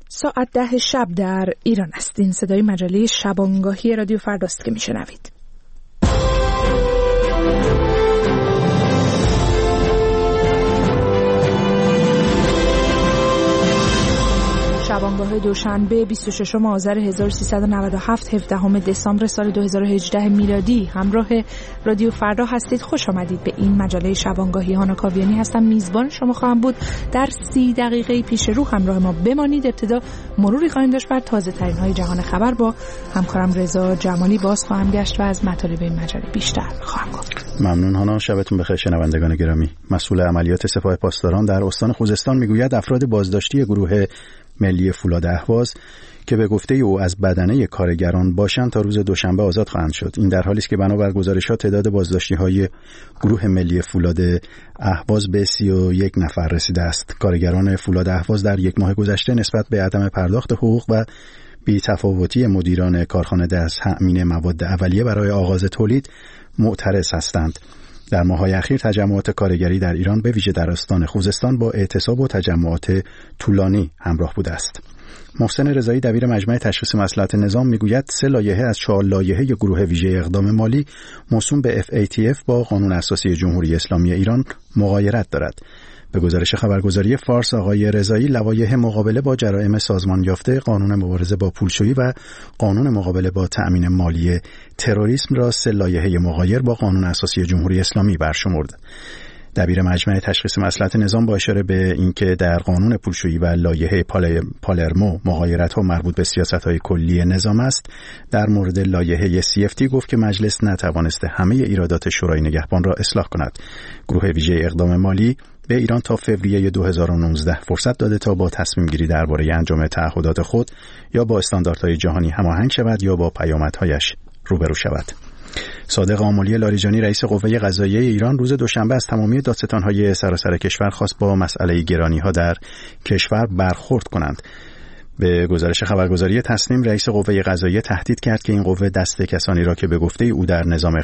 ساعت 10 شب در ایران است. این صدای مجله شبانگاهی رادیو فرداست که میشنوید. شبانگاه دوشنبه 26 آذر 1397 17 دسامبر سال 2018 میلادی همراه رادیو فردا هستید. خوش آمدید به این مجله شبانگاهی. هانا کاویانی هستم، میزبان شما خواهم بود. در 30 دقیقه پیش رو همراه ما بمانید. ابتدا مروری خواهیم داشت بر تازه ترین های جهان خبر. با همکارم رضا جمالی باز خواهم گشت و از مطالب این مجله بیشتر خواهم گفت. ممنون هانا، شبتون بخیر شنوندگان گرامی. مسئول عملیات سپاه پاسداران در استان خوزستان میگوید افراد بازداشتی گروه ملی فولاد اهواز که به گفته او از بدنه کارگران باشند تا روز دوشنبه آزاد خواهند شد. این در حالی است که بنابر گزارشات تعداد بازداشتی‌های گروه ملی فولاد اهواز به 31 نفر رسیده است. کارگران فولاد اهواز در یک ماه گذشته نسبت به عدم پرداخت حقوق و بی‌تفاوتی مدیران کارخانه از تأمین مواد اولیه برای آغاز تولید معترض هستند. در ماه‌های اخیر تجمعات کارگری در ایران به ویژه در استان خوزستان با اعتصاب و تجمعات طولانی همراه بوده است. محسن رضایی دبیر مجمع تشخیص مصلحت نظام میگوید 3 لایحه از 4 لایحه گروه ویژه اقدام مالی موسوم به FATF با قانون اساسی جمهوری اسلامی ایران مغایرت دارد. به گزارش خبرگزاری فارس آقای رضایی لوایح مقابله با جرائم سازمان یافته، قانون مبارزه با پولشویی و قانون مقابله با تأمین مالی تروریسم را 3 لایحه مغایر با قانون اساسی جمهوری اسلامی برشمرد. دبیر مجمع تشخیص مصلحت نظام با اشاره به اینکه در قانون پولشویی و لایحه پالرمو مغایرت‌ها مربوط به سیاست‌های کلی نظام است، در مورد لایحه CFT گفت که مجلس نتوانسته همه ایرادات شورای نگهبان را اصلاح کند. گروه ویژه اقدام مالی به ایران تا فوریه 2019 فرصت داده تا با تصمیم گیری درباره انجام تعهدات خود یا با استانداردهای جهانی هماهنگ شود یا با پیامدهایش روبرو شود. صادق آملی لاریجانی رئیس قوه قضاییه ایران روز دوشنبه از تمامی دادستان‌های سراسر کشور خواست با مسئله گرانی‌ها در کشور برخورد کنند. به گزارش خبرگزاری تصنیم رئیس قوه قضاییه تهدید کرد که این قوه دست کسانی را که به گفته او در نظام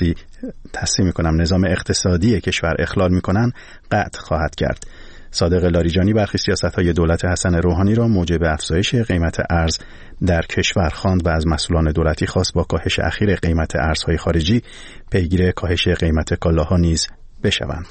اقتصادی کشور اخلال می‌کنند قطع خواهد کرد. صادق لاریجانی برخی سیاست‌های دولت حسن روحانی را موجب افزایش قیمت ارز در کشور خواند و از مسئولان دولتی خواست با کاهش اخیر قیمت ارزهای خارجی پیگیر کاهش قیمت کالاها نیز بشوند.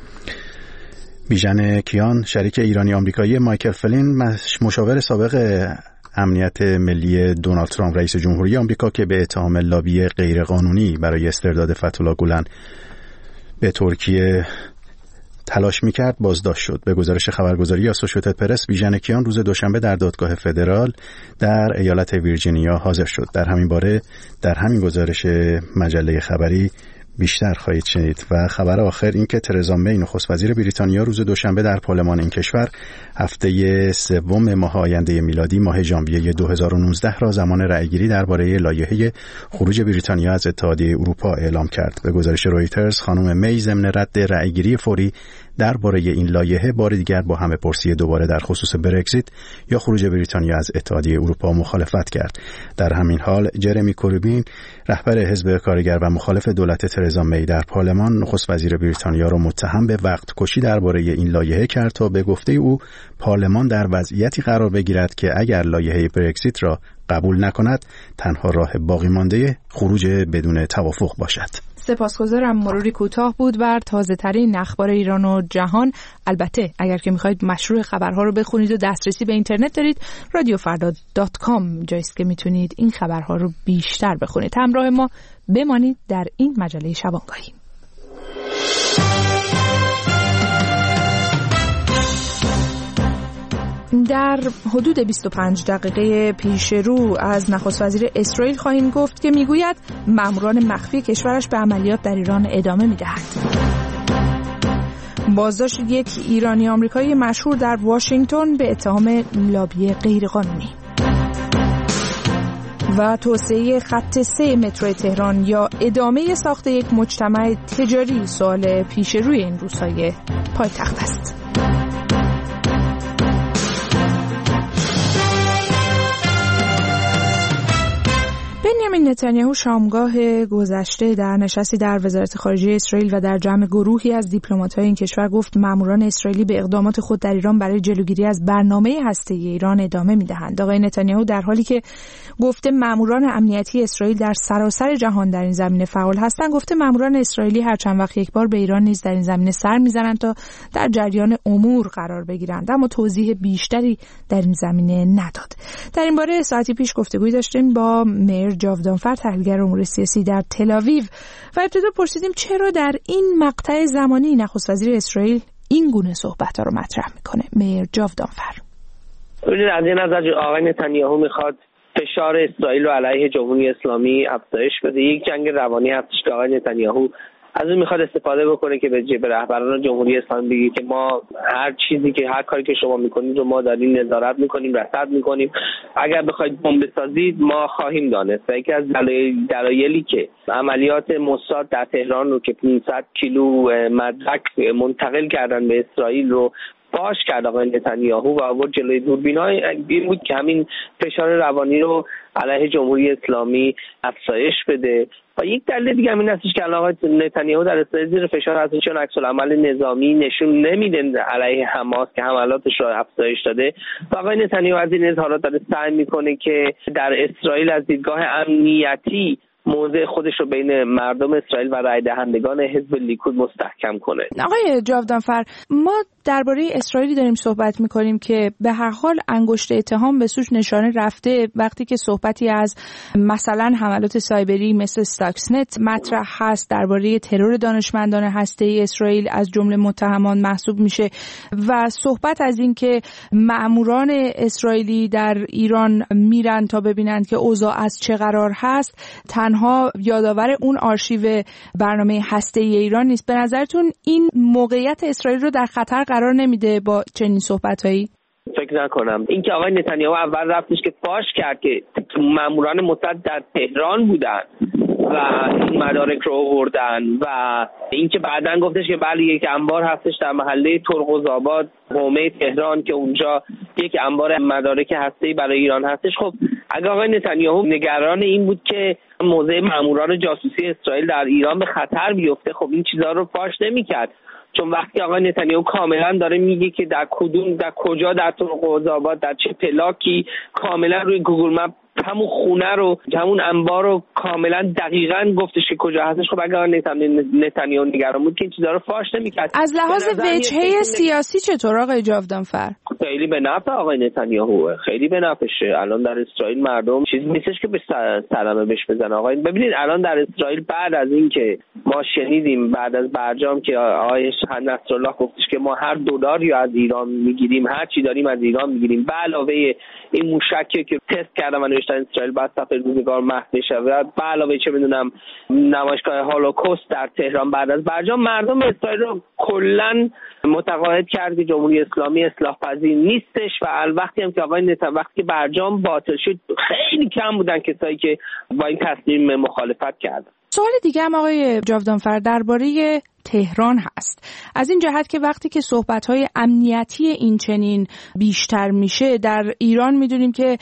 بیژن کیان شریک ایرانی آمریکایی مایکل فلین، مشاور سابق امنیت ملی دونالد ترامپ رئیس جمهوری آمریکا که به اتهام لابی غیرقانونی برای استرداد فتح‌الله گولن به ترکیه تلاش می‌کرد بازداشت شد. به گزارش خبرگزاری آسوشییتد پرس بیژن کیان روز دوشنبه در دادگاه فدرال در ایالت ویرجینیا حاضر شد. در همین باره در همین گزارش مجله خبری بیشتر خواهید شنید. و خبر آخر این که ترزا می نخست وزیر بریتانیا روز دوشنبه در پارلمان این کشور هفته سوم ماه آینده میلادی ماه ژانویه 2019 را زمان رأیگیری درباره لایحه خروج بریتانیا از اتحادیه اروپا اعلام کرد. به گزارش رویترز خانم می ضمن رد رأیگیری فوری درباره این لایحه بار دیگر با همه پرسی دوباره در خصوص برگزیت یا خروج بریتانیا از اتحادیه اروپا مخالفت کرد. در همین حال جرمی کوربین رهبر حزب کارگر و مخالف دولت ترزا می در پارلمان نخست وزیر بریتانیا را متهم به وقت کشی درباره این لایحه کرد تا به گفته او پارلمان در وضعیتی قرار بگیرد که اگر لایحه برگزیت را قبول نکند تنها راه باقی مانده خروج بدون توافق باشد. سپاسگزارم. مروری کوتاه بود بر تازه ترین اخبار ایران و جهان. البته اگر که میخواید مشروع خبرها رو بخونید و دسترسی به اینترنت دارید، radiofarda.com جایی است که میتونید این خبرها رو بیشتر بخونید. همراه ما بمانید در این مجله شبانگاهی. در حدود 25 دقیقه پیش رو از نخست وزیر اسرائیل خواهیم گفت که میگوید ماموران مخفی کشورش به عملیات در ایران ادامه میدهند. بازداشت یک ایرانی آمریکایی مشهور در واشنگتن به اتهام لابی غیرقانونی. و توسعه خط 3 مترو تهران یا ادامه ساخت یک مجتمع تجاری سوال پیش روی این روزهای پایتخت است. بنیامین نتانیاهو شامگاه گذشته در نشستی در وزارت خارجه اسرائیل و در جمع گروهی از دیپلمات‌های این کشور گفت ماموران اسرائیلی به اقدامات خود در ایران برای جلوگیری از برنامه هسته‌ای ایران ادامه می‌دهند. آقای نتانیاهو در حالی که گفته ماموران امنیتی اسرائیل در سراسر جهان در این زمینه فعال هستند، گفته ماموران اسرائیلی هر چند وقت یک بار به ایران نیز در این زمینه سر می‌زنند تا در جریان امور قرار بگیرند، اما توضیح بیشتری در این زمینه نداد. در این باره ساعتی پیش گفتگویی داشتیم با میر جاودانفر، تحلیلگر امور سیاسی در تل‌آویو، و ابتدا پرسیدیم چرا در این مقطع زمانی نخست وزیر اسرائیل این گونه صحبت‌ها رو مطرح میکنه. میر جاودانفر: ببینید، از این نظر آقای نتانیاهو میخواد فشار اسرائیل رو علیه جمهوری اسلامی افزایش بده. یک جنگ روانی هستش که آقای نتانیاهو از اون میخواد استفاده بکنه که به رهبران جمهوری اسلامی بگه که ما هر کاری که شما میکنید رو ما داریم نظارت میکنیم، رصد میکنیم، اگر بخواید بمب بسازید ما خواهیم دانست. و یکی از دلایلی که عملیات موساد در تهران رو که 500 کیلو مدرک منتقل کردن به اسرائیل رو فاش کرد آقای نتانیاهو و آورد جلوی دوربین‌های، این بود که همین فشار روانی رو علیه جمهوری اسلامی افزایش بده. و یک دلیل دیگه همین هستش که آقای نتانیاهو در اسرائیل زیر فشار هست، چون عکس‌العمل نظامی نشون نمیده علیه حماس که حملاتش رو افزایش داده. و آقای نتانیاهو از این اظهارات داره سعی میکنه که در اسرائیل از دیدگاه امنیتی موضع خودش رو بین مردم اسرائیل و رای دهندگان حزب لیکود مستحکم کنه. آقای جاودانفر، ما درباره اسرائیلی داریم صحبت میکنیم که به هر حال انگشت اتهام به سوش نشانه رفته وقتی که صحبتی از مثلا حملات سایبری مثل استاکسنت مطرح هست، درباره ترور دانشمندان هسته‌ای اسرائیل از جمله متهمان محسوب میشه، و صحبت از این که مأموران اسرائیلی در ایران میرن تا ببینن که اوضاع از چه قرار هست، تنها یادآور اون آرشیو برنامه هسته‌ای ایران نیست. به نظرتون این موقعیت اسرائیل رو در خطر قرار نمیده با چنین صحبتایی؟ فکر نکنم. این که آقای نتانیاهو اول رفتش که فاش کرد که ماموران موساد در تهران بودن و این مدارک رو آوردن، و اینکه بعداً گفتش که بله یک انبار هستش در محله ترقزآباد حومه تهران که اونجا یک انبار مدارک هسته‌ای برای ایران هستش. خب اگه آقای نتانیاهو نگران این بود که موضع ماموران جاسوسی اسرائیل در ایران به خطر بیفته، خب این چیزا رو فاش نمی‌کرد. چون وقتی آقای نتانیاهو کاملا داره میگه که در کجا در ترقزآباد در چه پلاکی، کاملا روی گوگل مپ همون خونه رو، همون انبار رو کاملا دقیقاً گفتش که کجا هستش. خب اگر نتانیاهو نگران بود که این چیزا رو فاش نمی‌کرد. از لحاظ وجهه سیاسی چطور آقای جاودانفر؟ خیلی به نفع آقای نتانیاهو، خیلی به نفعشه. الان در اسرائیل مردم چیزی نیستش که به سلامه بهش بزنن. آقای ببینید الان در اسرائیل بعد از این که ما شنیدیم بعد از برجام که آقای نصرالله گفتش که ما هر دلاری رو از ایران میگیریم، هر چی داریم از ایران میگیریم، به علاوه این موشکی که تست کردم نوشتن اسرائیل بعد صفحه روزگار محو بشه، و به علاوه چه میدونم نمایشگاه هولوکاست در تهران بعد از برجام، مردم اسرائیل رو کلا متقاعد کرد که جمهوری اسلامی اصلاح پذیر نیستش. و وقتی هم که وقتی که برجام باطل شد خیلی کم بودن کسایی که با این تصمیم مخالفت کردن. سوال دیگه هم آقای جاودانفر درباره تهران هست، از این جهت که وقتی که صحبت‌های امنیتی این چنین بیشتر میشه در ایران میدونیم که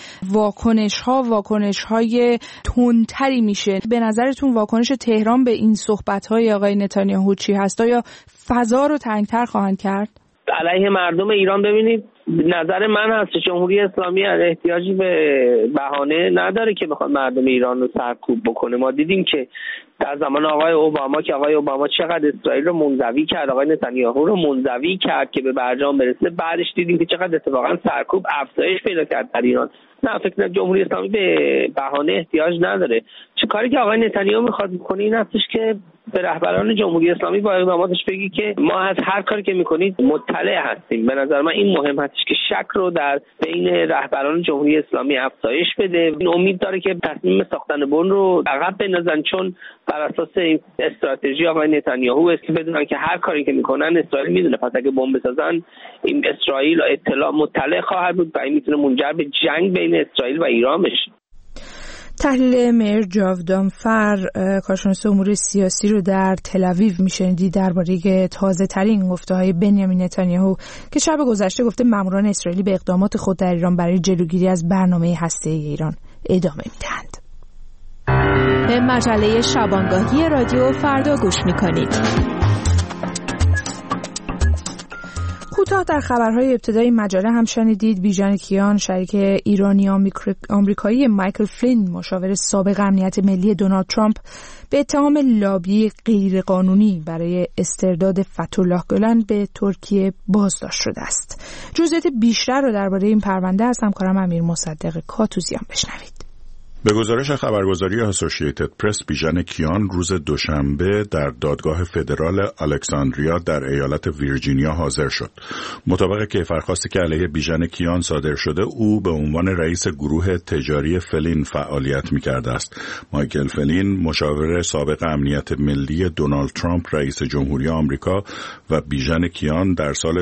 واکنش‌های تندتری میشه. به نظرتون واکنش تهران به این صحبت‌های آقای نتانیاهو چی هست؟ یا فضا رو تنگ‌تر خواهند کرد؟ علیه مردم ایران ببینید، نظر من هست جمهوری اسلامی احتیاجی به بهانه نداره که بخواد مردم ایران رو سرکوب بکنه. ما دیدیم که در زمان آقای اوباما چقدر اسرائیل رو منزوی کرد، آقای نتانیاهو رو منزوی کرد که به برجام برسه. بعدش دیدیم که چقدر اتفاقا سرکوب افزایش پیدا کرد در ایران. نه، فکر کنم جمهوری اسلامی به بهانه احتیاج نداره. چه کاری که آقای نتانیاهو میخواد بکنه این هستش که به رهبران جمهوری اسلامی با اقداماتش بگی که ما از هر کاری که میکنید مطلع هستیم. به نظر من این مهم هستش که شک رو در بین رهبران جمهوری اسلامی افزایش بده. این امید داره که تصمیم ساختن بن رو عقب بندازن، چون بر اساس این استراتژی آقای نتانیاهو است که بدونن که هر کاری که میکنن اسرائیل میدونه، پس اگه بمب بسازن این اسرائیل مطلع خواهد بود و این میتونه منجر به جنگ بین اسرائیل و ایران بشه. تحلیل میر جاودانفر، کارشناس امور سیاسی رو در تل‌آویو میشنیدی درباره تازه ترین گفته‌های بنیامین نتانیاهو که شب گذشته گفته ماموران اسرائیلی به اقدامات خود در ایران برای جلوگیری از برنامه هسته‌ای ایران ادامه میدهند. به مجله شبانگاهی رادیو فردا گوش می‌کنید. کوتاه در خبرهای ابتدایی مجله هم شنیدید بیژن کیان شریک ایرانی آمریکایی مایکل فلین مشاور سابق امنیت ملی دونالد ترامپ به اتهام لابی غیرقانونی برای استرداد فتح‌الله گلن به ترکیه بازداشت شده است. جزئیات بیشتر رو درباره این پرونده از همکارم امیر مصدق کاتوزیان بشنوید. به گزارش خبرگزاری اسوسییتد پرس، بیژن کیان روز دوشنبه در دادگاه فدرال الکساندریا در ایالت ویرجینیا حاضر شد. مطابق کیفرخواستی که علیه بیژن کیان صادر شده، او به عنوان رئیس گروه تجاری فلین فعالیت می‌کرده است. مایکل فلین، مشاور سابق امنیت ملی دونالد ترامپ رئیس جمهوری آمریکا، و بیژن کیان در سال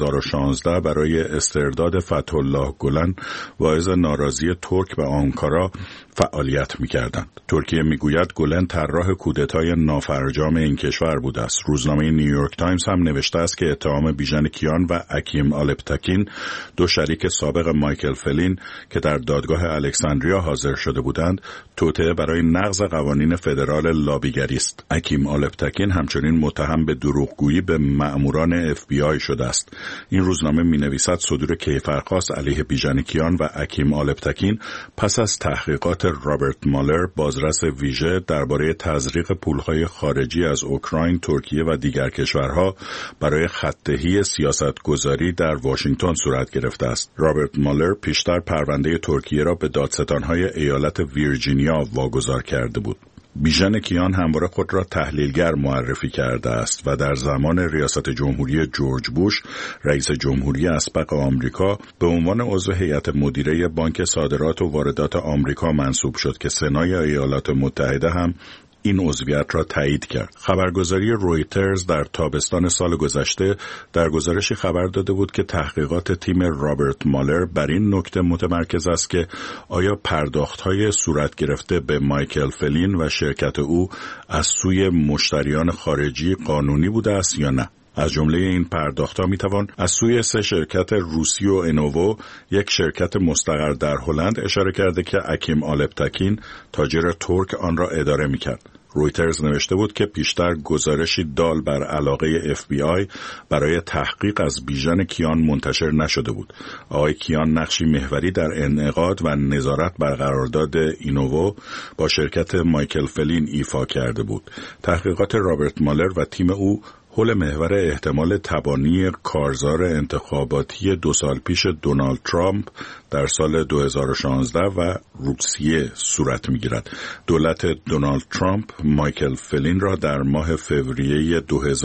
2016 برای استرداد فتح‌الله گلن باعث ناراضی ترک به آنکارا فعالیت می‌کردند. ترکیه می‌گوید گلن طراح کودتای نافرجام این کشور بوده است. روزنامه نیویورک تایمز هم نوشته است که اتهام بیژن کیان و اکیم آلپتاکین، دو شریک سابق مایکل فلین که در دادگاه الکساندریا حاضر شده بودند، توطئه برای نقض قوانین فدرال لابیگری است. اکیم آلپتاکین همچنین متهم به دروغگویی به مأموران FBI شده است. این روزنامه می‌نویسد صدور کیفرخواست علیه بیژن کیان و اکیم آلپتاکین پس از تحقیقات رابرت مالر، بازرس ویژه درباره تزریق پولهای خارجی از اوکراین، ترکیه و دیگر کشورها برای خط‌دهی سیاستگذاری در واشنگتن صورت گرفته است. رابرت مالر پیشتر پرونده ترکیه را به دادستان‌های ایالت ویرجینیا واگذار کرده بود. بیژن کیان همواره خود را تحلیلگر معرفی کرده است و در زمان ریاست جمهوری جورج بوش، رئیس جمهوری اسبق آمریکا، به عنوان عضو هیئت مدیره بانک صادرات و واردات آمریکا منصوب شد که سنای ایالات متحده هم این عضویت را تایید کرد. خبرگزاری رویترز در تابستان سال گذشته در گزارشی خبر داده بود که تحقیقات تیم رابرت مالر بر این نکته متمرکز است که آیا پرداخت‌های صورت گرفته به مایکل فلین و شرکت او از سوی مشتریان خارجی قانونی بوده است یا نه. از جمله این پرداخت‌ها میتوان از سوی 3 شرکت روسی و انوو، یک شرکت مستقر در هلند، اشاره کرده که اکیم آلپتاکین، تاجر ترک، آن را اداره میکرد. رویترز نوشته بود که پیشتر گزارشی دال بر علاقه FBI برای تحقیق از بیژن کیان منتشر نشده بود. آقای کیان نقشی محوری در انعقاد و نظارت بر قرارداد اینوو با شرکت مایکل فلین ایفا کرده بود. تحقیقات رابرت مالر و تیم او حول محور احتمال تبانی کارزار انتخاباتی 2 سال پیش دونالد ترامپ در سال 2016 و روسیه صورت می‌گیرد. دولت دونالد ترامپ مایکل فلین را در ماه فوریه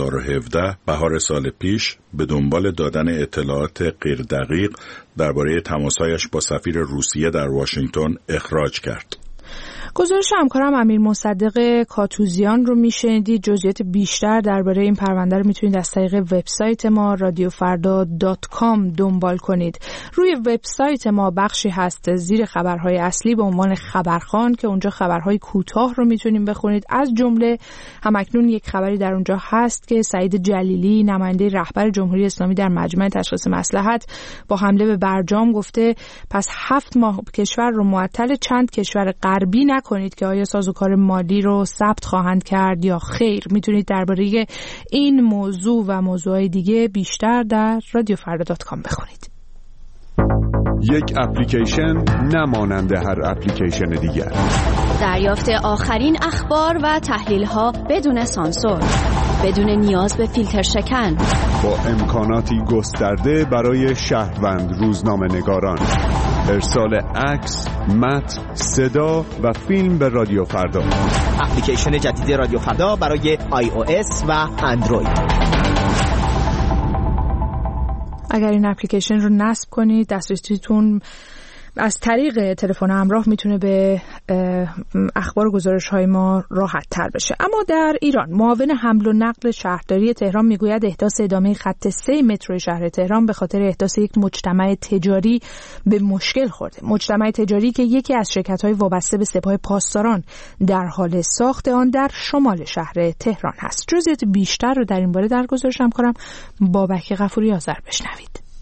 2017 بهار سال پیش به دنبال دادن اطلاعات غیر دقیق درباره تماس‌هایش با سفیر روسیه در واشنگتن اخراج کرد. گزارش همکارم امیر مصدق کاتوزیان رو میشنیدید. جزئیات بیشتر درباره این پرونده رو میتونید از طریق وبسایت ما radiofarda.com دنبال کنید. روی وبسایت ما بخشی هست زیر خبرهای اصلی به عنوان خبرخوان که اونجا خبرهای کوتاه رو میتونید بخونید. از جمله همکنون یک خبری در اونجا هست که سعید جلیلی، نماینده رهبر جمهوری اسلامی در مجمع تشخیص مصلحت، با حمله به برجام گفته پس 7 ماه کشور رو معطل چند کشور غربی کنید که آیا سازوکار مالی رو ثبت خواهند کرد یا خیر. میتونید درباره این موضوع و موضوعات دیگه بیشتر در radiofarda.com بخونید. یک اپلیکیشن نمانند هر اپلیکیشن دیگر. دریافت آخرین اخبار و تحلیل‌ها بدون سانسور، بدون نیاز به فیلتر شکن، با امکاناتی گسترده برای شهروند روزنامه‌نگاران. ارسال عکس، متن، صدا و فیلم به رادیو فردا. اپلیکیشن جدید رادیو فردا برای iOS و اندروید. اگر این اپلیکیشن رو نصب کنید، دسترسیتون از طریق تلفن همراه میتونه به اخبار و گزارش‌های ما راحت تر بشه. اما در ایران معاون حمل و نقل شهرداری تهران میگوید احداث ادامه خط 3 مترو شهر تهران به خاطر احداث یک مجتمع تجاری به مشکل خورده. مجتمع تجاری که یکی از شرکت‌های وابسته به سپاه پاسداران در حال ساخت آن در شمال شهر تهران هست. جزئیات بیشتر رو در این باره در گزارش همکارم بابک غفوری آذر بشنوید.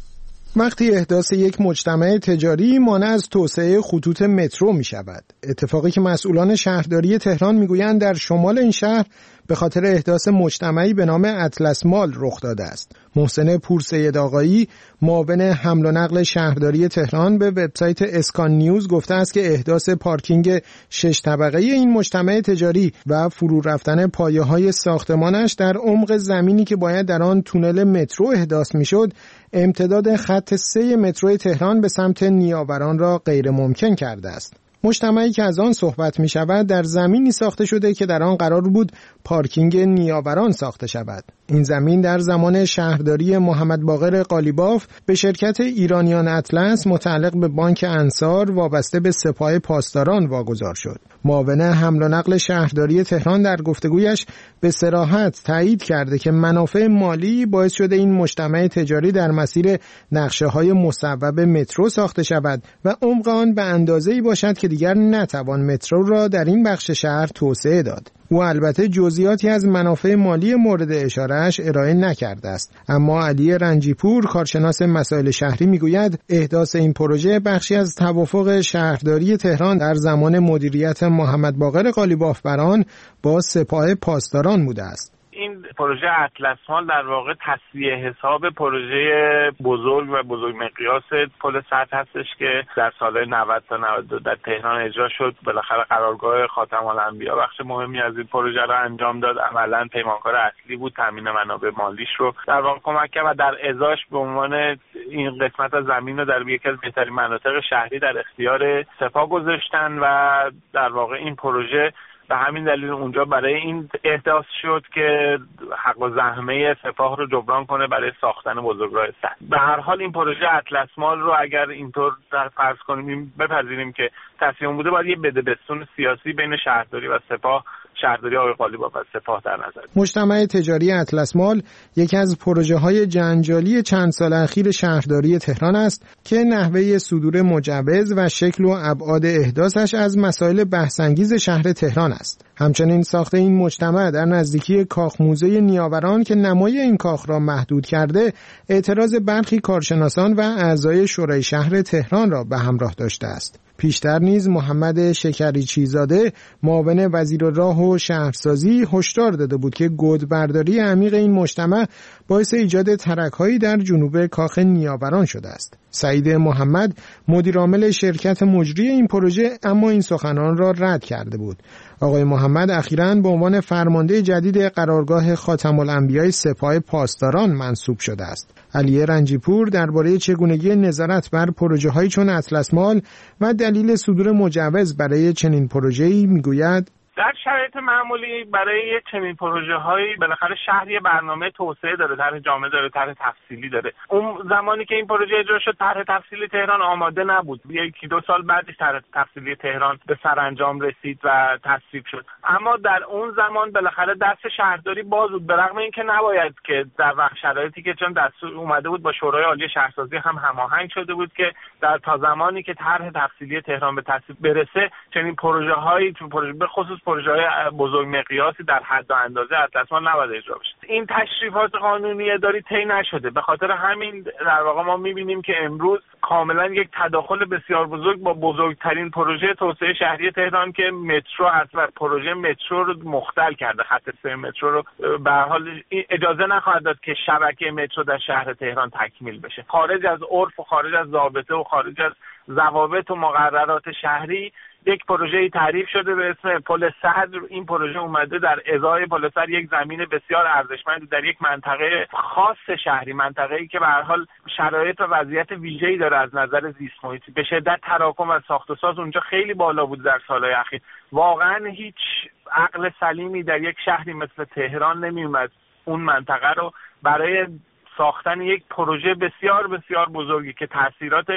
وقتی احداث یک مجتمع تجاری مانع از توسعه خطوط مترو می شود. اتفاقی که مسئولان شهرداری تهران میگویند در شمال این شهر به خاطر احداث مجتمعی به نام اطلس مال رخ داده است. محسن پورسید آقایی، معاون حمل و نقل شهرداری تهران، به وبسایت اسکان نیوز گفته است که احداث پارکینگ 6 طبقه این مجتمع تجاری و فرو رفتن پایه‌های ساختمانش در عمق زمینی که باید در آن تونل مترو احداث می‌شد، امتداد خط 3 مترو تهران به سمت نیاوران را غیر ممکن کرده است. مجتمعی که از آن صحبت می شود در زمینی ساخته شده که در آن قرار بود پارکینگ نیاوران ساخته شود. این زمین در زمان شهرداری محمد باقر قالیباف به شرکت ایرانیان اطلس متعلق به بانک انصار وابسته به سپاه پاسداران واگذار شد. معاون حمل و نقل شهرداری تهران در گفتگویش به صراحت تایید کرده که منافع مالی باعث شده این مجتمع تجاری در مسیر نقشه‌های مصوب مترو ساخته شود و عمق آن به اندازه‌ای باشد که دیگر نتوان مترو را در این بخش شهر توسعه داد. او البته جزئیاتی از منافع مالی مورد اشارهش ارائه نکرده است، اما علی رنجیپور، کارشناس مسائل شهری، میگوید احداث این پروژه بخشی از توافق شهرداری تهران در زمان مدیریت محمد باقر قالیباف بر آن با سپاه پاسداران بوده است. این پروژه اطلس مال در واقع تصفیه حساب پروژه بزرگ و بزرگ مقیاس پل سد هستش که در سالهای 90 تا 92 در تهران اجرا شد. بالاخره قرارگاه خاتم الانبیا بخش مهمی از این پروژه را انجام داد. عملاً پیمانکار اصلی بود، تامین منابع مالیش رو در واقع کمک کرد و در ازاش به عنوان این قسمت از زمین رو در یکی از بهترین مناطق شهری در اختیار سپاه گذاشتن و در واقع این پروژه به همین دلیل اونجا برای این احداث شد که حق و زحمه سپاه رو جبران کنه برای ساختن بزرگراه سد. به هر حال این پروژه اطلس مال رو اگر اینطور فرض کنیم بپذیریم که تصمیم بوده، باید یه بدبستون سیاسی بین شهرداری و سپاه، شهرداری آقای قالیباف و سپاه در نظر. مجتمع تجاری اطلس مال یکی از پروژه‌های جنجالی چند سال اخیر شهرداری تهران است که نحوه صدور مجوز و شکل و ابعاد احداثش از مسائل بحث‌انگیز شهر تهران است. همچنین ساخت این مجتمع در نزدیکی کاخ موزه نیاوران که نمای این کاخ را محدود کرده، اعتراض برخی کارشناسان و اعضای شورای شهر تهران را به همراه داشته است. پیشتر نیز محمد شکریچی‌زاده، معاون وزیر راه و شهرسازی، هشدار داده بود که گودبرداری عمیق این مجتمع باعث ایجاد ترک‌هایی در جنوب کاخ نیاوران شده است. سعید محمد، مدیرعامل شرکت مجری این پروژه، اما این سخنان را رد کرده بود. آقای محمد اخیراً به عنوان فرمانده جدید قرارگاه خاتم الانبیای سپاه پاسداران منصوب شده است. علی رنجیپور درباره چگونگی نظارت بر پروژه‌هایی چون اطلس مال و دلیل صدور مجوز برای چنین پروژه‌ای میگوید: در شرایط معمولی برای چنین پروژه‌هایی بالاخره شهری برنامه توسعه داره، طرح جامع داره، طرح تفصیلی داره. اون زمانی که این پروژه اجرا شد طرح تفصیلی تهران آماده نبود. یکی دو سال بعدش طرح تفصیلی تهران به سرانجام رسید و تصویب شد. اما در اون زمان بالاخره دست شهرداری باز بود، به رغم اینکه نباید که در شرایطی که چون دستور اومده بود با شورای عالی شهرسازی هم هماهنگ شده بود که در تا زمانی که طرح تفصیلی تهران به تصویب برسه چنین پروژه‌هایی به خصوص پروژه‌های بزرگ مقیاسی در حد و اندازه اطلس مال نباید اجرا بشه. این تشریفات قانونی اداری طی نشده. به خاطر همین در واقع ما می‌بینیم که امروز کاملا یک تداخل بسیار بزرگ با بزرگترین پروژه توسعه شهری تهران که مترو هست و پروژه مترو رو مختل کرده. خط 3 مترو رو به هر حال اجازه نخواهد داد که شبکه مترو در شهر تهران تکمیل بشه. خارج از عرف و خارج از ضابطه و خارج از ضوابط و مقررات شهری یک پروژه‌ای تعریف شده به اسم پل سد. این پروژه اومده در ازای پل سد یک زمین بسیار ارزشمند در یک منطقه خاص شهری، منطقه‌ای که به هر حال شرایط و وضعیت ویژه‌ای داره از نظر زیست محیطی. به شدت تراکم و ساخت و ساز اونجا خیلی بالا بود در سالهای اخیر. واقعا هیچ عقل سلیمی در یک شهری مثل تهران نمی‌اومد اون منطقه رو برای ساختن یک پروژه بسیار بسیار بزرگی که تاثیرات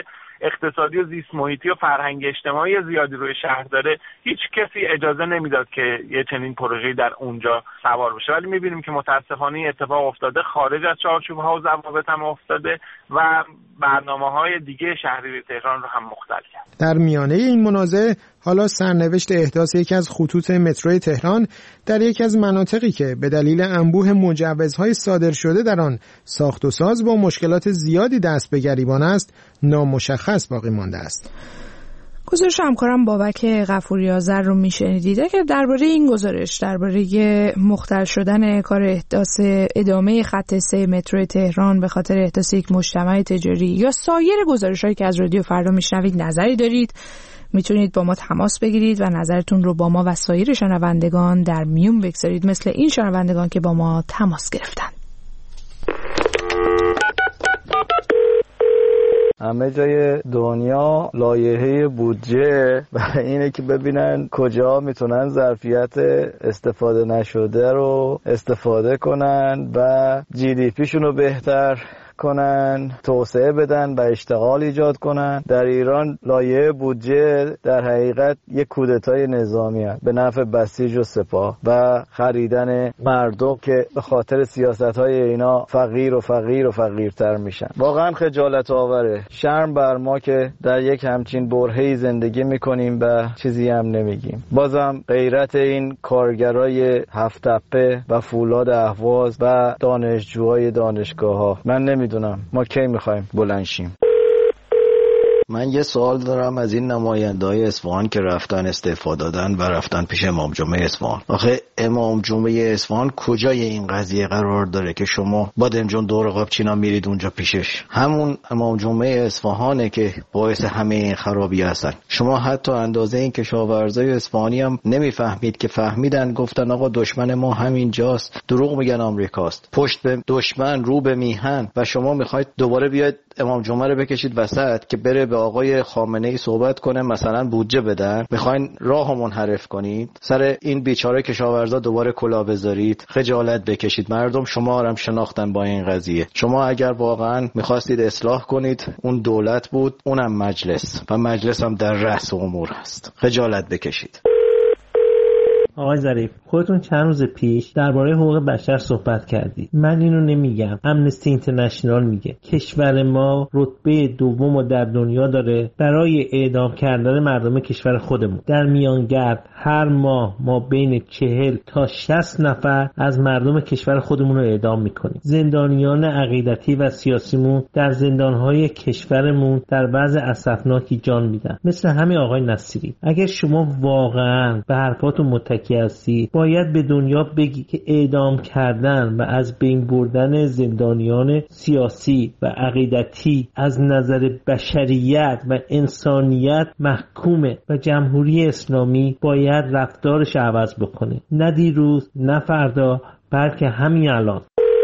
اقتصادی و زیست محیطی و فرهنگ اجتماعی زیادی روی شهر داره، هیچ کسی اجازه نمیداد که یه چنین پروژه‌ای در اونجا سوار بشه. ولی می‌بینیم که متأسفانه این اتفاق افتاده، خارج از چارچوب‌ها و ضوابط هم افتاده و برنامه‌های دیگه شهری تهران رو هم مختل کرد. در میانه این منازعه حالا سرنوشت احداث یکی از خطوط متروی تهران در یکی از مناطقی که به دلیل انبوه مجوزهای صادر شده در آن ساخت و ساز با مشکلات زیادی دست به گریبان است، نامشخص باقی مانده است. گزارش همکارم بابک غفوری آذر رو میشنیدید. اگر درباره این گزارش، درباره مختل شدن کار احداث ادامه خط 3 مترو تهران به خاطر احداث یک مجتمع تجاری یا سایر گزارش‌هایی که از رادیو فردا میشنوید نظری دارید، میتونید با ما تماس بگیرید و نظرتون رو با ما و سایر شنوندگان در میون بگذارید، مثل این شنوندگان که با ما تماس گرفتن. همه جای دنیا لایحه بودجه برای اینه که ببینن کجا میتونن ظرفیت استفاده نشده رو استفاده کنن و GDP شونو بهتر کنن، توسعه بدن و اشتغال ایجاد کنن. در ایران لایحه بودجه در حقیقت یک کودتای نظامی است به نفع بسیج و سپاه و خریدن مردم که به خاطر سیاست‌های اینا فقیر و فقیر و فقیرتر میشن. واقعا خجالت آوره. شرم بر ما که در یک همچین برهه‌ای زندگی میکنیم و چیزی هم نمیگیم. بازم غیرت این کارگرای هفت تپه و فولاد اهواز و دانشجوهای دانشگاه‌ها. من نمیدونم ما کی میخوایم بلند شیم. من یه سوال دارم از این نماینده‌های اصفهان که رفتن استعفا دادن و رفتن پیش امام جمعه اصفهان. آخه امام جمعه اصفهان کجای این قضیه قرار داره که شما بادمجان دور قابچینا میرید اونجا پیشش؟ همون امام جمعه اصفهانه که باعث همه این خرابی هستن. شما حتی اندازه این کشاورزای اصفهانی هم نمیفهمید که فهمیدن، گفتن آقا دشمن ما همین جاست، دروغ میگن آمریکاست، پشت به دشمن رو به میهن، و شما میخواید دوباره بیاید امام جمعه رو بکشید وسط که بره به آقای خامنه‌ای صحبت کنه مثلا بودجه بدن. میخواین راهو منحرف کنید، سر این بیچاره کشاورزا دوباره کلاه بذارید، خجالت بکشید. مردم شما رو هم شناختن با این قضیه. شما اگر واقعا میخواستید اصلاح کنید، اون دولت بود، اونم مجلس، و مجلس هم در رأس امور هست. خجالت بکشید. آقای ظریف، خودتون چند روز پیش درباره حقوق بشر صحبت کردید. من اینو نمیگم، امنستی اینترنشنال میگه. کشور ما رتبه دوم در دنیا داره برای اعدام کردن مردم کشور خودمون. در میانگرد هر ماه ما بین 40 تا 60 نفر از مردم کشور خودمون رو اعدام میکنیم. زندانیان عقیدتی و سیاسیمون در زندانهای کشورمون در وضع اسفناکی جان میدن، مثل همین آقای نصیری. اگر شما واقعا به حرفاتون متکی هستی، باید به دنیا بگی که اعدام کردن و از بین بردن زندانیان سیاسی و عقیدتی از نظر بشریت و انسانیت محکومه و جمهوری اسلامی باید رفتارش عوض بکنه. نه دیروز، نه فردا، بلکه همین الان.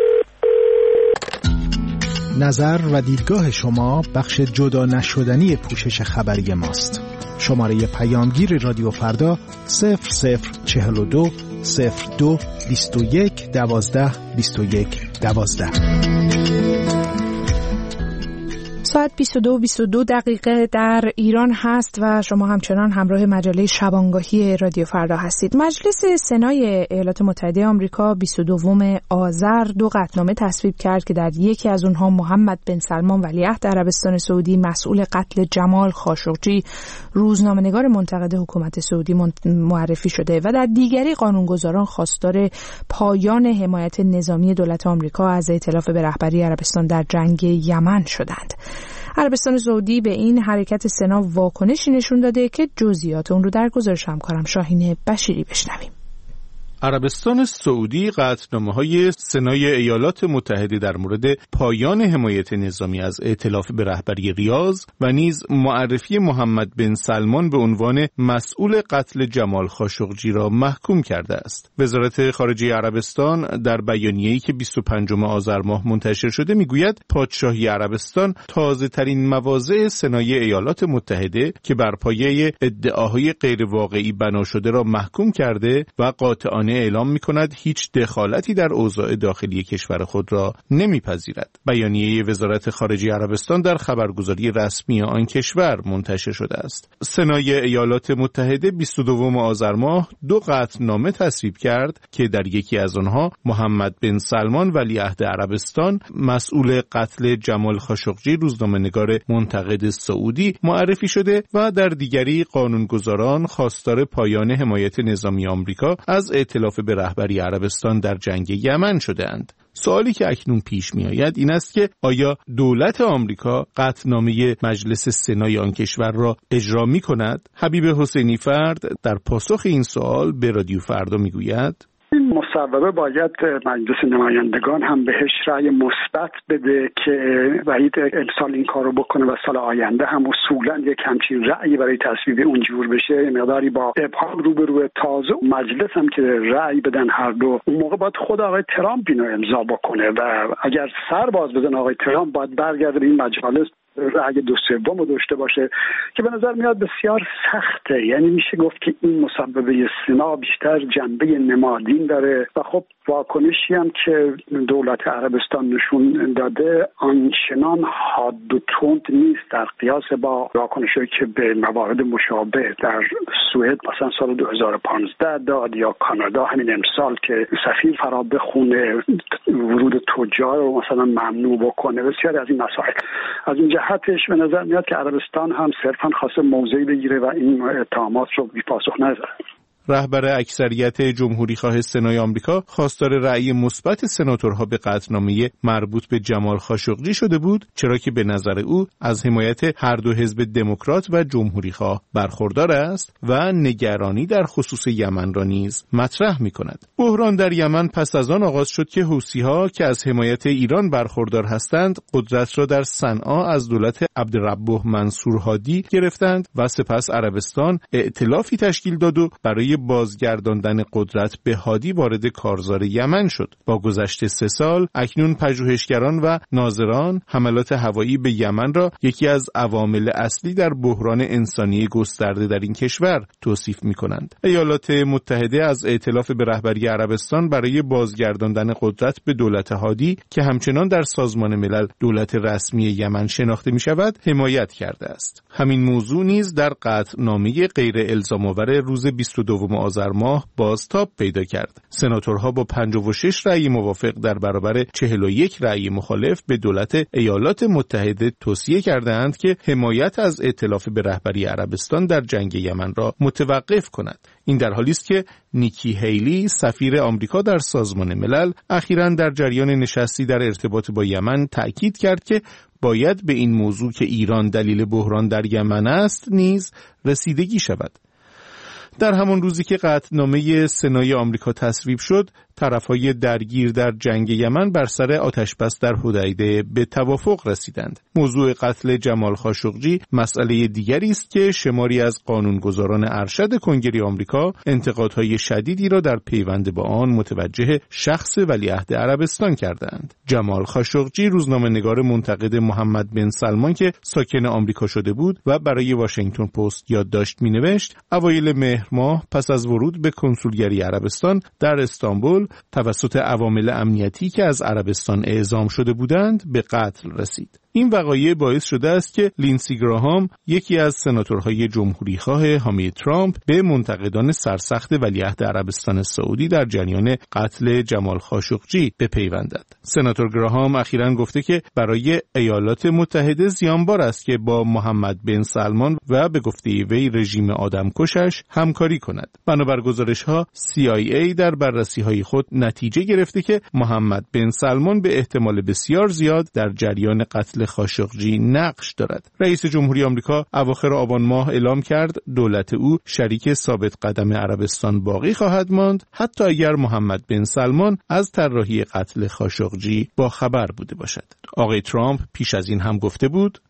نظر و دیدگاه شما بخش جدا نشدنی پوشش خبری ماست. شماره پیامگیر رادیو فردا 0042 02 21 12 21 12. ساعت 22 دقیقه در ایران هست و شما همچنان همراه مجله شبانگاهی رادیو فردا هستید. مجلس سنای ایالات متحده آمریکا 22 آذر 2 قطعنامه تصویب کرد که در یکی از اونها محمد بن سلمان ولیعهد عربستان سعودی مسئول قتل جمال خاشقجی روزنامه‌نگار منتقد حکومت سعودی معرفی شده و در دیگری قانونگذاران خواستار پایان حمایت نظامی دولت آمریکا از ائتلاف به رهبری عربستان در جنگ یمن شدند. عربستان سعودی به این حرکت سنا واکنشی نشون داده که جزئیات اون رو در گزارش همکارم شاهین بشیری بشنویم. عربستان سعودی قطعنامه‌های سنای ایالات متحده در مورد پایان حمایت نظامی از ائتلاف به رهبری ریاض و نیز معرفی محمد بن سلمان به عنوان مسئول قتل جمال خاشقجی را محکوم کرده است. وزارت خارجه عربستان در بیانیه‌ای که 25 آذر ماه منتشر شده میگوید پادشاهی عربستان تازه‌ترین مواضع سنای ایالات متحده که بر پایه ادعاهای غیر واقعی بنا شده را محکوم کرده و قاطعانه صادقانه اعلام می‌کند هیچ دخالتی در اوضاع داخلی کشور خود را نمی‌پذیرد. بیانیه وزارت خارجه عربستان در خبرگزاری رسمی آن کشور منتشر شده است. سنای ایالات متحده 22 آذر ماه 2 قطعنامه تصویب کرد که در یکی از آنها محمد بن سلمان ولیعهد عربستان مسئول قتل جمال خاشقجی روزنامه‌نگار منتقد سعودی معرفی شده و در دیگری قانونگذاران خواستار پایان حمایت نظامی آمریکا از ائتلاف به رهبری عربستان در جنگ یمن شده‌اند. سوالی که اکنون پیش می آید این است که آیا دولت آمریکا قطعنامه مجلس سنای آن کشور را اجرا می کند؟ حبیب حسینی فرد در پاسخ این سوال به رادیو فردا می گوید این مصوبه باید مجلس نمایندگان هم بهش رأی مثبت بده که وحید امسال این کارو بکنه و سال آینده هم اصولا یک همچین رأی برای تصویب اونجور بشه مقداری با ابهام روبروه. تازه مجلس هم که رأی بدن هر دو، اون موقع باید خود آقای ترامپ اینو امضا بکنه و اگر سر باز بزن آقای ترامپ باید برگرده به این مجلس رأی 2/3 داشته باشه که به نظر میاد بسیار سخته. یعنی میشه گفت که این مصوبه سنا بیشتر جنبه نمادین داره و خب واکنشی هم که دولت عربستان نشون داده آنچنان حاد و تند نیست در قیاس با واکنشی که به موارد مشابه در سوئد مثلا سال 2015 داد یا کانادا همین امسال که سفیر فرا بخونه ورود تجار رو مثلا ممنوع بکنه. بسیار از این مسائل از این جهتش به نظر میاد که عربستان هم صرفا خواسته موضعی بگیره و این اتهامات رو بی پاسخ نذاره. رهبر اکثریت جمهوری خواه سنای آمریکا خواستار رأی مثبت سناتورها به قطعنامه مربوط به جمال خاشقجی شده بود، چرا که به نظر او از حمایت هر دو حزب دموکرات و جمهوری خواه برخوردار است و نگرانی در خصوص یمن را نیز مطرح می‌کند. بحران در یمن پس از آن آغاز شد که حوثی‌ها که از حمایت ایران برخوردار هستند، قدرت را در صنعا از دولت عبدالربه منصور هادی گرفتند و سپس عربستان ائتلافی تشکیل داد و برای بازگرداندن قدرت به هادی وارد کارزار یمن شد. با گذشت 3 سال اکنون پژوهشگران و ناظران حملات هوایی به یمن را یکی از عوامل اصلی در بحران انسانی گسترده در این کشور توصیف می‌کنند. ایالات متحده از ائتلاف به رهبری عربستان برای بازگرداندن قدرت به دولت هادی که همچنان در سازمان ملل دولت رسمی یمن شناخته می‌شود حمایت کرده است. همین موضوع نیز در قطعنامه غیر الزام‌آور روز 22 آذر ماه بازتاب پیدا کرد. سناتورها با 56 رأی موافق در برابر 41 رأی مخالف به دولت ایالات متحده توصیه کردند که حمایت از ائتلاف به رهبری عربستان در جنگ یمن را متوقف کند. این در حالی است که نیکی هیلی سفیر آمریکا در سازمان ملل اخیراً در جریان نشستی در ارتباط با یمن تأکید کرد که باید به این موضوع که ایران دلیل بحران در یمن است نیز رسیدگی شود. در همان روزی که قطعنامه سنای آمریکا تصویب شد، طرفهای درگیر در جنگ یمن بر سر آتشبس در حدیده به توافق رسیدند. موضوع قتل جمال خاشقجی مسئله دیگری است که شماری از قانونگذاران ارشد کنگره آمریکا انتقادهای شدیدی را در پیوند با آن متوجه شخص ولیعهد عربستان کردند. جمال خاشقجی روزنامه‌نگار منتقد محمد بن سلمان که ساکن آمریکا شده بود و برای واشنگتن پست یادداشت می‌نوشت اوایل مهر ماه پس از ورود به کنسولگری عربستان در استانبول توسط عوامل امنیتی که از عربستان اعزام شده بودند به قتل رسید. این وقایع باعث شده است که لینسی گراهام یکی از سناتورهای جمهوریخواه حامی ترامپ به منتقدان سرسخت ولیعهد عربستان سعودی در جریان قتل جمال خاشقجی بپیوندد. سناتور گراهام اخیراً گفته که برای ایالات متحده زیانبار است که با محمد بن سلمان و به گفته وی رژیم آدمکشش همکاری کند. بنابر گزارش‌ها CIA در بررسی‌های خود نتیجه گرفته که محمد بن سلمان به احتمال بسیار زیاد در جریان قتل خاشقجی نقش دارد. رئیس جمهوری آمریکا اواخر آبان ماه اعلام کرد دولت او شریک ثابت قدم عربستان باقی خواهد ماند حتی اگر محمد بن سلمان از طراحی قتل خاشقجی با خبر بوده باشد. آقای ترامپ پیش از این هم گفته بود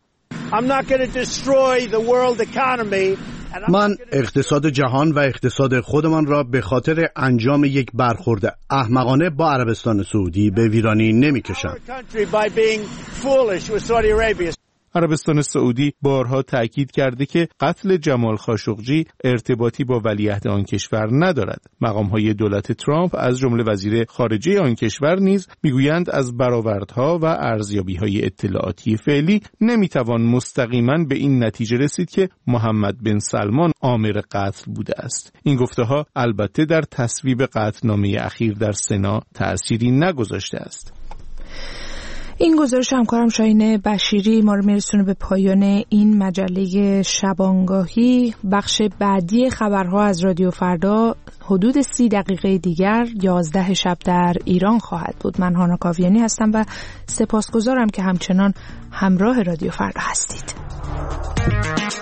من اقتصاد جهان و اقتصاد خودمان را به خاطر انجام یک برخورد احمقانه با عربستان سعودی به ویرانی نمی کشم. عربستان سعودی بارها تأکید کرده که قتل جمال خاشقجی ارتباطی با ولیعهد آن کشور ندارد. مقام‌های دولت ترامپ از جمله وزیر خارجه آن کشور نیز میگویند از برآوردها و ارزیابی‌های اطلاعاتی فعلی نمیتوان مستقیما به این نتیجه رسید که محمد بن سلمان عامل قتل بوده است. این گفته‌ها البته در تصویب قطعنامه اخیر در سنا تأثیری نگذاشته است. این گزارش همکارم شاهین بشیری ما رو میرسونه به پایان این مجله شبانگاهی. بخش بعدی خبرها از رادیو فردا حدود 30 دقیقه دیگر 11 شب در ایران خواهد بود. من هانا کاویانی هستم و سپاسگزارم که همچنان همراه رادیو فردا هستید.